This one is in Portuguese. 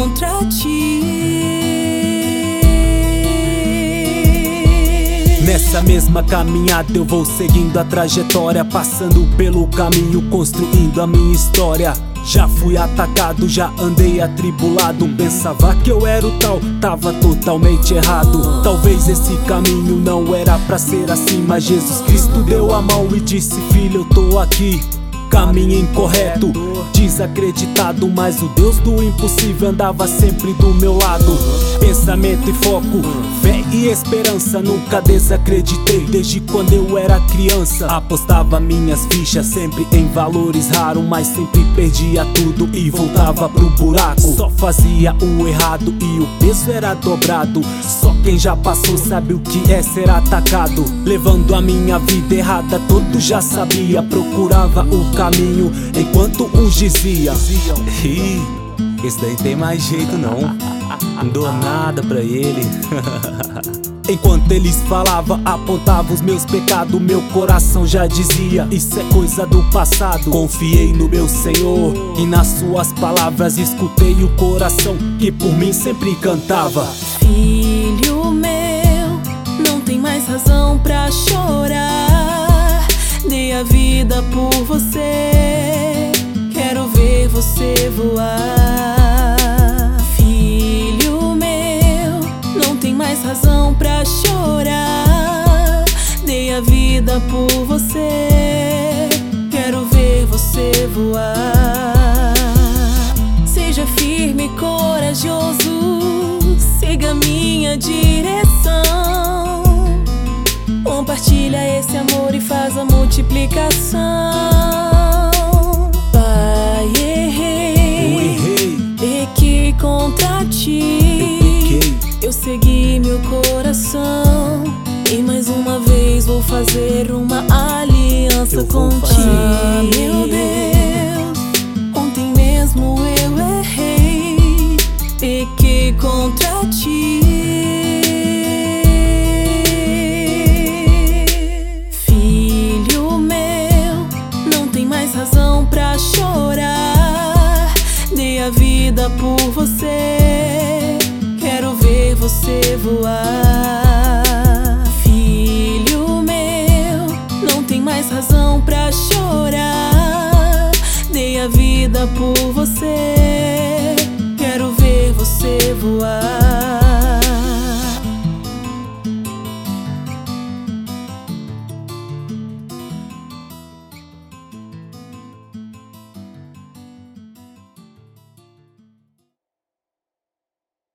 contra ti. Nessa mesma caminhada eu vou seguindo a trajetória, passando pelo caminho, construindo a minha história. Já fui atacado, já andei atribulado. Pensava que eu era o tal, tava totalmente errado. Talvez esse caminho não era pra ser assim, mas Jesus Cristo deu a mão e disse: filho, eu tô aqui. Caminho incorreto, desacreditado, mas o Deus do impossível andava sempre do meu lado. Pensamento e foco, fé e esperança, nunca desacreditei desde quando eu era criança. Apostava minhas fichas sempre em valores raros, mas sempre perdia tudo e voltava pro buraco. Só fazia o errado e o peso era dobrado. Só quem já passou sabe o que é ser atacado. Levando a minha vida errada, todos já sabia. Procurava o caminho enquanto uns diziam: ih, esse daí tem mais jeito não, não dou nada pra ele. Enquanto eles falavam, apontavam os meus pecados, meu coração já dizia: isso é coisa do passado. Confiei no meu Senhor e nas suas palavras escutei o coração que por mim sempre cantava: Filho meu, não tem mais razão pra chorar. Dei a vida por você, quero ver você voar. Filho meu, não tem mais razão pra chorar. Dei a vida por você, quero ver você voar. Seja firme e corajoso, siga minha direção. Compartilha esse amor e faz a multiplicação. Pai, errei, pequei contra ti. Eu segui meu coração e mais uma vez vou fazer uma aliança contigo. Meu Deus, ontem mesmo eu errei, pequei contra ti. Filho meu, não tem mais razão pra chorar. Dei a vida por você, quero ver você voar. Filho meu, não tem mais razão pra chorar. Dei a vida por você,